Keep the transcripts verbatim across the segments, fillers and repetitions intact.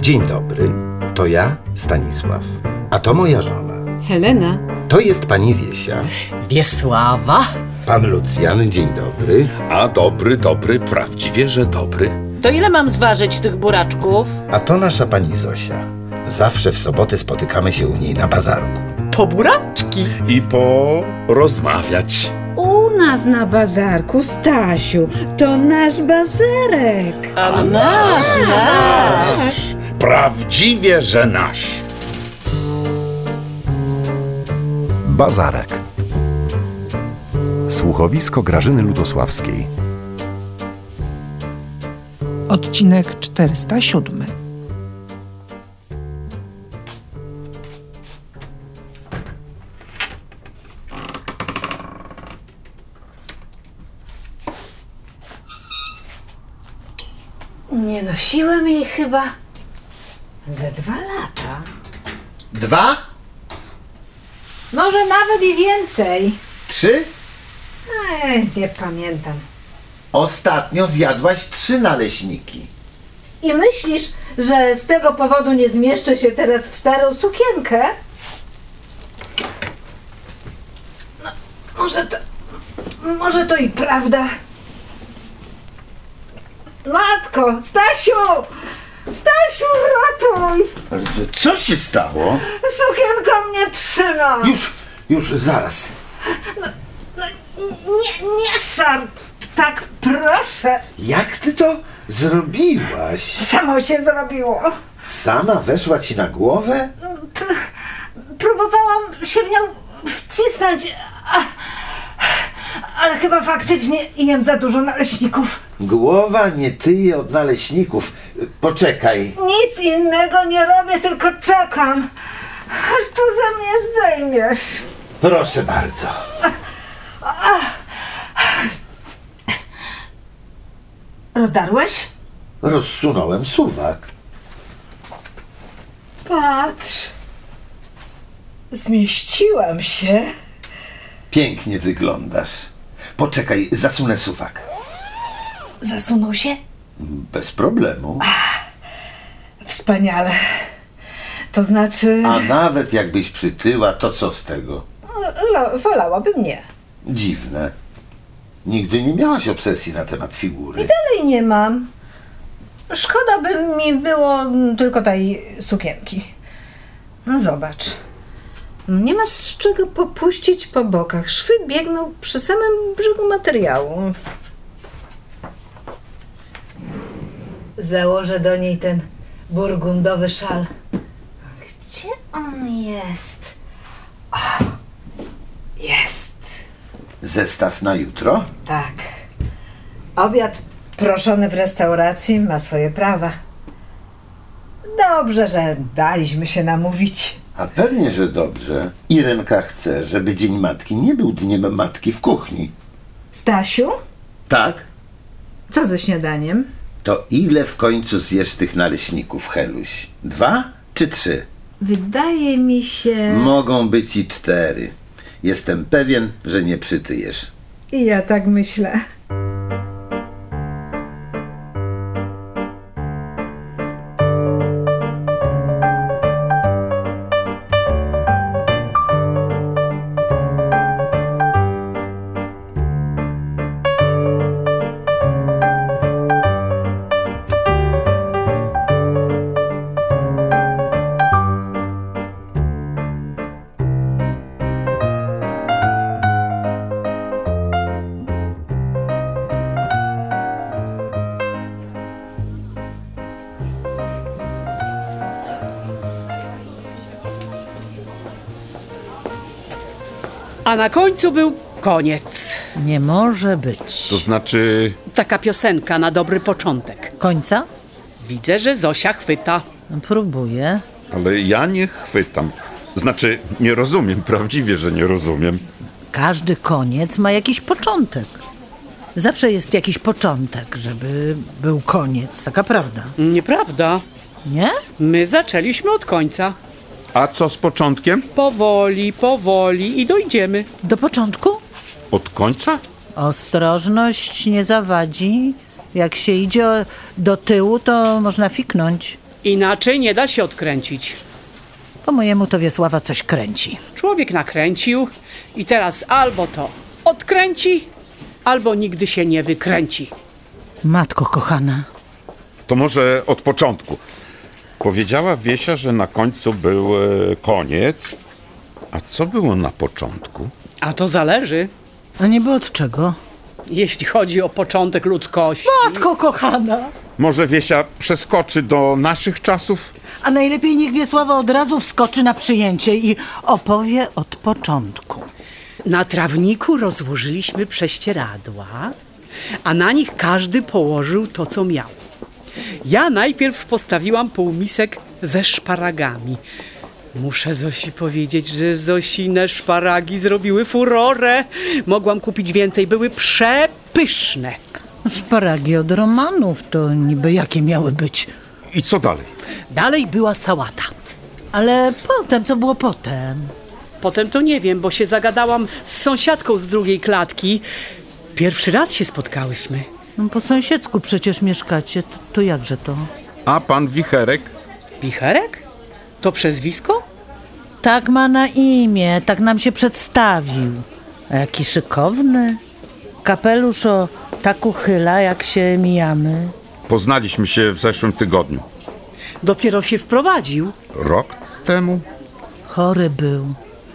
Dzień dobry, to ja, Stanisław, a to moja żona. Helena. To jest pani Wiesia. Wiesława. Pan Lucjan, dzień dobry. A dobry, dobry, prawdziwie, że dobry. To ile mam zważyć tych buraczków? A to nasza pani Zosia. Zawsze w soboty spotykamy się u niej na bazarku. Po buraczki. I porozmawiać. U nas na bazarku, Stasiu, to nasz bazarek. A nasz, nasz. Prawdziwie, że nasz. Bazarek. Słuchowisko Grażyny Lutosławskiej. Odcinek czterysta siedem. Nie nosiłam jej chyba ze dwa lata. Dwa? Może nawet i więcej. Trzy? Ej, nie pamiętam. Ostatnio zjadłaś trzy naleśniki. I myślisz, że z tego powodu nie zmieszczę się teraz w starą sukienkę? No, może to... Może to i prawda. Matko! Stasiu! Stasiu, ratuj! Ale co się stało? Sukienka mnie trzyma! Już, już, zaraz. No, nie, nie szarp! Tak, proszę! Jak ty to zrobiłaś? Samo się zrobiło. Sama weszła ci na głowę? Pr- próbowałam się w nią wcisnąć, a, ale chyba faktycznie jem za dużo naleśników. Głowa nie tyje od naleśników. Poczekaj. Nic innego nie robię, tylko czekam, aż tu ze mnie zdejmiesz. Proszę bardzo. Rozdarłeś? Rozsunąłem suwak. Patrz. Zmieściłam się. Pięknie wyglądasz. Poczekaj, zasunę suwak. Zasunął się? Bez problemu. Wspaniale. To znaczy... A nawet jakbyś przytyła, to co z tego? No, wolałabym nie. Dziwne. Nigdy nie miałaś obsesji na temat figury. Dalej nie mam. Szkoda by mi było tylko tej sukienki. No zobacz. Nie masz z czego popuścić po bokach. Szwy biegną przy samym brzegu materiału. Założę do niej ten burgundowy szal. Gdzie on jest? O, jest. Zestaw na jutro? Tak. Obiad proszony w restauracji ma swoje prawa. Dobrze, że daliśmy się namówić. A pewnie, że dobrze. Irenka chce, żeby Dzień Matki nie był dniem matki w kuchni. Stasiu, Tak? co ze śniadaniem? To ile w końcu zjesz tych naleśników, Heluś? Dwa czy trzy? Wydaje mi się... Mogą być i cztery. Jestem pewien, że nie przytyjesz. I ja tak myślę. A na końcu był koniec. Nie może być. To znaczy... Taka piosenka na dobry początek. Końca? Widzę, że Zosia chwyta. Próbuję. Ale ja nie chwytam. Znaczy, nie rozumiem, prawdziwie, że nie rozumiem. Każdy koniec ma jakiś początek. Zawsze jest jakiś początek, żeby był koniec. Taka prawda. Nieprawda. Nie? My zaczęliśmy od końca. A co z początkiem? Powoli, powoli i dojdziemy. Do początku? Od końca? Ostrożność nie zawadzi. Jak się idzie do tyłu, to można fiknąć. Inaczej nie da się odkręcić. Po mojemu to Wiesława coś kręci. Człowiek nakręcił i teraz albo to odkręci, albo nigdy się nie wykręci. Matko kochana, To może od początku. Powiedziała Wiesia, że na końcu był e, koniec. A co było na początku? A to zależy, a niby od czego? jeśli chodzi o początek ludzkości. Matko kochana! Może Wiesia przeskoczy do naszych czasów? A najlepiej niech Wiesława od razu wskoczy na przyjęcie i opowie od początku. Na trawniku rozłożyliśmy prześcieradła, a na nich każdy położył to, co miał. Ja najpierw postawiłam półmisek ze szparagami. Muszę Zosi powiedzieć, że Zosine szparagi zrobiły furorę. Mogłam kupić więcej, były przepyszne. Szparagi od Romanów to niby jakie miały być? I co dalej? Dalej była sałata. Ale potem, co było potem? Potem to nie wiem, bo się zagadałam z sąsiadką z drugiej klatki. Pierwszy raz się spotkałyśmy. No, po sąsiedzku przecież mieszkacie, to, to jakże to? A pan Wicherek? Wicherek? To przezwisko? Tak ma na imię, tak nam się przedstawił. A jaki szykowny. Kapelusz o tak uchyla, jak się mijamy. Poznaliśmy się w zeszłym tygodniu. Dopiero się wprowadził. Rok temu? Chory był.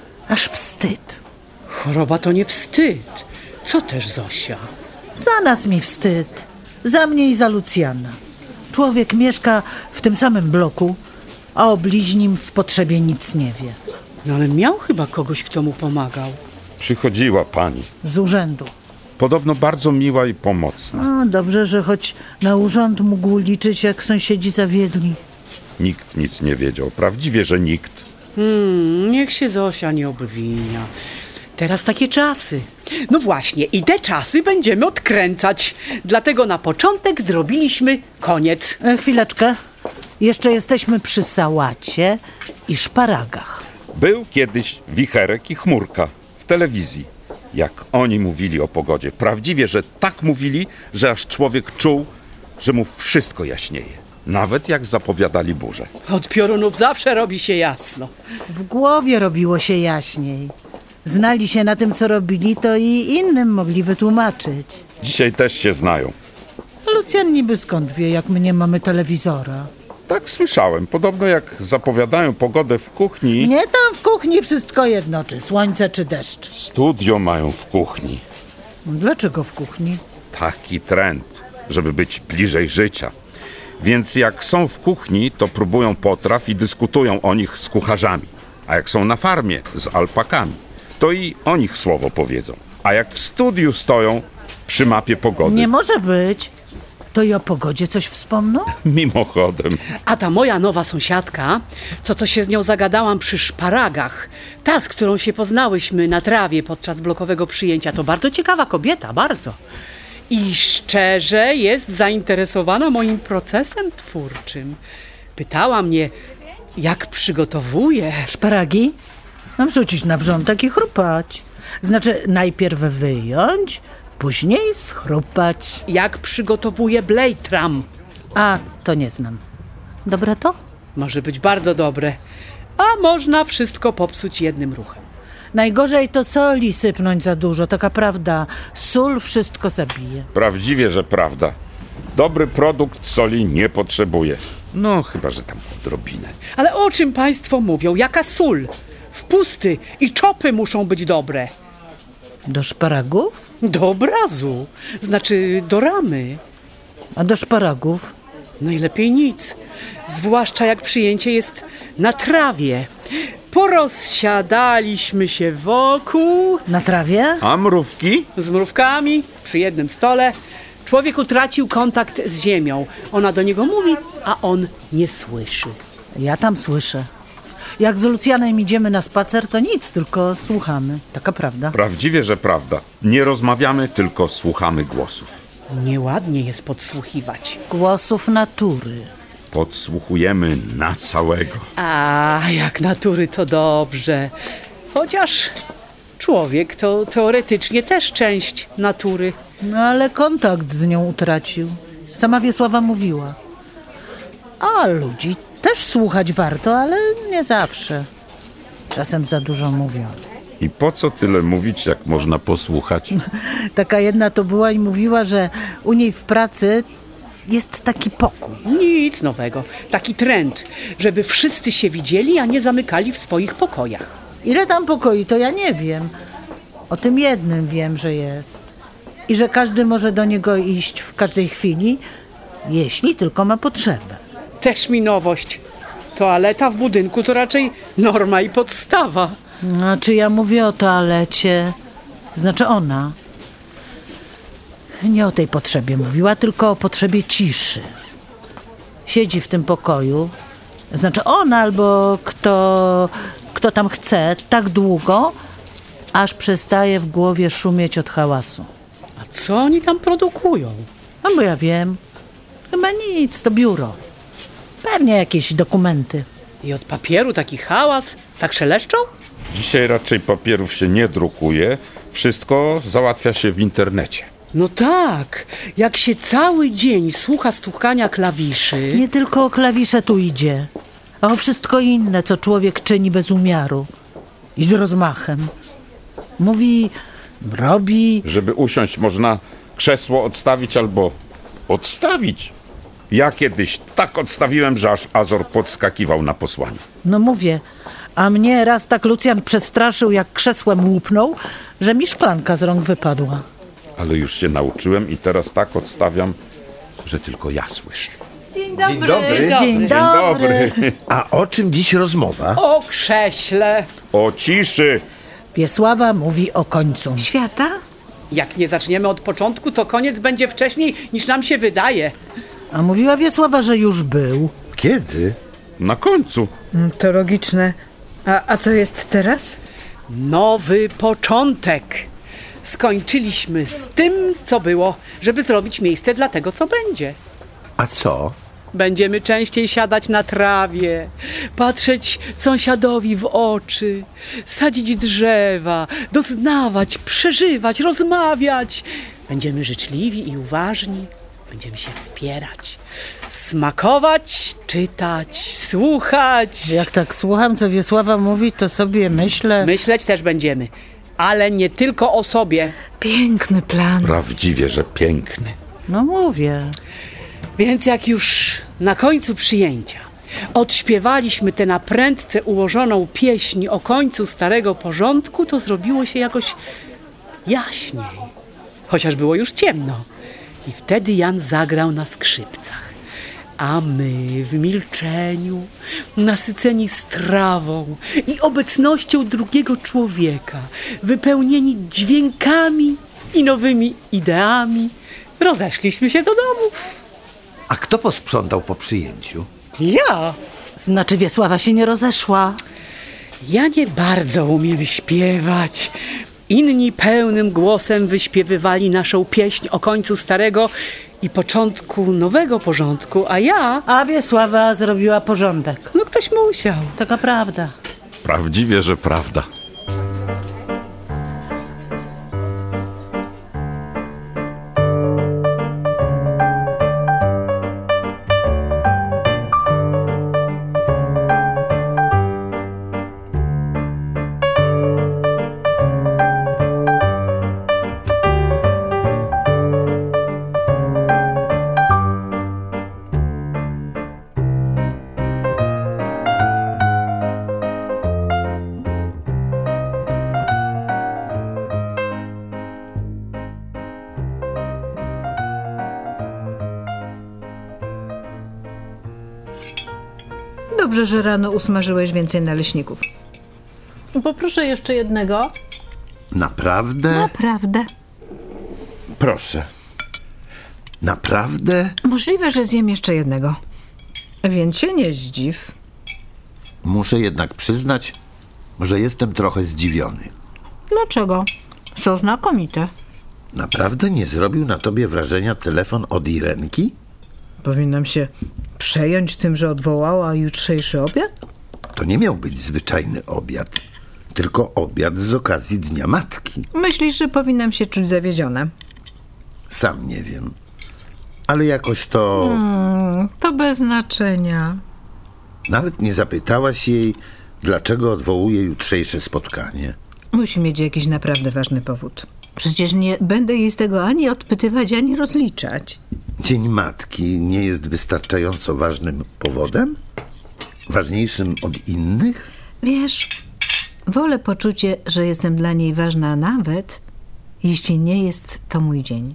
Aż wstyd. Choroba to nie wstyd. Co też Zosia? Za nas mi wstyd. Za mnie i za Lucjana. Człowiek mieszka w tym samym bloku, a o bliźnim w potrzebie nic nie wie. No ale miał chyba kogoś, kto mu pomagał. Przychodziła pani. Z urzędu. Podobno bardzo miła i pomocna. No, dobrze, że choć na urząd mógł liczyć, jak sąsiedzi zawiedli. Nikt nic nie wiedział. Prawdziwie, że nikt. Hmm, niech się Zosia nie obwinia. Teraz takie czasy. No właśnie, i te czasy będziemy odkręcać. Dlatego na początek zrobiliśmy koniec. E, chwileczkę. Jeszcze jesteśmy przy sałacie i szparagach. Był kiedyś Wicherek i Chmurka w telewizji. Jak oni mówili o pogodzie. Prawdziwie, że tak mówili, że aż człowiek czuł, że mu wszystko jaśnieje. Nawet jak zapowiadali burzę. Od piorunów zawsze robi się jasno. W głowie robiło się jaśniej. Znali się na tym, co robili, to i innym mogli wytłumaczyć. Dzisiaj też się znają. A Lucjan niby skąd wie, jak my nie mamy telewizora? Tak słyszałem. Podobno jak zapowiadają pogodę w kuchni... Nie tam w kuchni wszystko jedno, czy słońce, czy deszcz. Studio mają w kuchni. Dlaczego w kuchni? Taki trend, żeby być bliżej życia. Więc jak są w kuchni, to próbują potraw i dyskutują o nich z kucharzami. A jak są na farmie z alpakami, to i o nich słowo powiedzą. A jak w studiu stoją przy mapie pogody... Nie może być. To i o pogodzie coś wspomną? Mimochodem. A ta moja nowa sąsiadka, co to się z nią zagadałam przy szparagach, ta, z którą się poznałyśmy na trawie podczas blokowego przyjęcia, to bardzo ciekawa kobieta, bardzo. I szczerze jest zainteresowana moim procesem twórczym. Pytała mnie, jak przygotowuję. Szparagi? No wrzucić na wrzątek i chrupać. Znaczy najpierw wyjąć, później schrupać. Jak przygotowuję blejtram. A, to nie znam. Dobre to? Może być bardzo dobre, a można wszystko popsuć jednym ruchem. Najgorzej to soli sypnąć za dużo, taka prawda. Sól wszystko zabije. Prawdziwie, że prawda. Dobry produkt soli nie potrzebuje. No, chyba że tam odrobinę. Ale o czym państwo mówią? Jaka sól? Wpusty i czopy muszą być dobre. Do szparagów? Do obrazu, znaczy do ramy. A do szparagów? Najlepiej nic, zwłaszcza jak przyjęcie jest na trawie. Porozsiadaliśmy się wokół Na trawie? A mrówki? z mrówkami przy jednym stole. Człowiek utracił kontakt z ziemią. Ona do niego mówi, a on nie słyszy. Ja tam słyszę. Jak z Lucjanem idziemy na spacer, to nic, tylko słuchamy. Taka prawda. Prawdziwie, że prawda. Nie rozmawiamy, tylko słuchamy głosów. Nieładnie jest podsłuchiwać. Głosów natury. Podsłuchujemy na całego. A jak natury to dobrze. Chociaż człowiek to teoretycznie też część natury. No ale kontakt z nią utracił. Sama Wiesława mówiła. A ludzi Też słuchać warto, ale nie zawsze. Czasem za dużo mówią. I po co tyle mówić, jak można posłuchać? Taka jedna to była i mówiła, że u niej w pracy jest taki pokój. Nic nowego. Taki trend, żeby wszyscy się widzieli, a nie zamykali w swoich pokojach. Ile tam pokoi, to ja nie wiem. O tym jednym wiem, że jest. I że każdy może do niego iść w każdej chwili, jeśli tylko ma potrzebę. Też mi nowość. Toaleta w budynku to raczej norma i podstawa. A czy ja mówię o toalecie? Znaczy ona. Nie o tej potrzebie mówiła, tylko o potrzebie ciszy. Siedzi w tym pokoju, znaczy ona albo kto, kto tam chce, tak długo, aż przestaje w głowie szumieć od hałasu. A co oni tam produkują? No bo ja wiem. Chyba nic, to biuro. Pewnie jakieś dokumenty. I od papieru taki hałas? Tak szeleszczą? Dzisiaj raczej papierów się nie drukuje, wszystko załatwia się w internecie. No tak, jak się cały dzień słucha stukania klawiszy... Nie tylko o klawisze tu idzie, a o wszystko inne, co człowiek czyni bez umiaru i z rozmachem. Mówi, robi... Żeby usiąść, można krzesło odstawić albo odstawić. Ja kiedyś tak odstawiłem, że aż Azor podskakiwał na posłanie. No mówię, a mnie raz tak Lucjan przestraszył, jak krzesłem łupnął, że mi szklanka z rąk wypadła. Ale już się nauczyłem i teraz tak odstawiam, że tylko ja słyszę. Dzień dobry. Dzień dobry. Dzień dobry. Dzień dobry. A o czym dziś rozmowa? O krześle! O ciszy! Wiesława mówi o końcu. Świata? Jak nie zaczniemy od początku, to koniec będzie wcześniej, niż nam się wydaje. A mówiła Wiesława, że już był. Kiedy? Na końcu. To logiczne. A, a co jest teraz? Nowy początek. Skończyliśmy z tym, co było, żeby zrobić miejsce dla tego, co będzie. A co? Będziemy częściej siadać na trawie, patrzeć sąsiadowi w oczy, sadzić drzewa, doznawać, przeżywać, rozmawiać. Będziemy życzliwi i uważni, będziemy się wspierać, smakować, czytać, słuchać. Jak tak słucham, co Wiesława mówi, to sobie myślę... Myśleć też będziemy, ale nie tylko o sobie. Piękny plan. Prawdziwie, że piękny. No mówię. Więc jak już na końcu przyjęcia odśpiewaliśmy tę na prędce ułożoną pieśń o końcu starego porządku, to zrobiło się jakoś jaśniej, chociaż było już ciemno. I wtedy Jan zagrał na skrzypcach, a my w milczeniu, nasyceni strawą i obecnością drugiego człowieka, wypełnieni dźwiękami i nowymi ideami, rozeszliśmy się do domów. A kto posprzątał po przyjęciu? Ja? Znaczy Wiesława się nie rozeszła. Ja nie bardzo umiem śpiewać. Inni pełnym głosem wyśpiewywali naszą pieśń o końcu starego i początku nowego porządku, a ja... A Wiesława zrobiła porządek. No ktoś musiał. Taka prawda. Prawdziwie, że prawda. Dobrze, że rano usmażyłeś więcej naleśników. Poproszę jeszcze jednego. Naprawdę? Naprawdę. Proszę. Naprawdę? Możliwe, że zjem jeszcze jednego. Więc się nie zdziw. Muszę jednak przyznać, że jestem trochę zdziwiony. Dlaczego? Są znakomite. Naprawdę nie zrobił na tobie wrażenia telefon od Irenki? Powinnam się przejąć tym, że odwołała jutrzejszy obiad? To nie miał być zwyczajny obiad, tylko obiad z okazji Dnia Matki. Myślisz, że powinnam się czuć zawiedziona? Sam nie wiem. Ale jakoś to... Hmm, to bez znaczenia. Nawet nie zapytałaś jej, dlaczego odwołuje jutrzejsze spotkanie. Musi mieć jakiś naprawdę ważny powód. Przecież nie będę jej z tego ani odpytywać, ani rozliczać. Dzień Matki nie jest wystarczająco ważnym powodem? Ważniejszym od innych? Wiesz, wolę poczucie, że jestem dla niej ważna nawet, jeśli nie jest to mój dzień.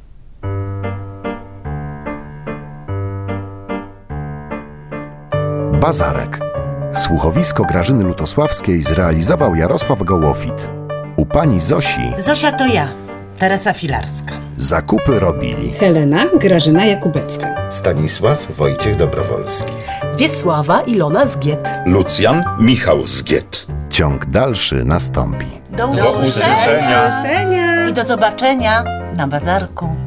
Bazarek. Słuchowisko Grażyny Lutosławskiej zrealizował Jarosław Gołofit. U pani Zosi Zosia to ja, Teresa Filarska. zakupy robili Helena Grażyna Jakubecka. Stanisław Wojciech Dobrowolski. Wiesława Ilona Zgiet. Lucjan Michał Zgiet. Ciąg dalszy nastąpi. Do usłyszenia. I do zobaczenia na bazarku.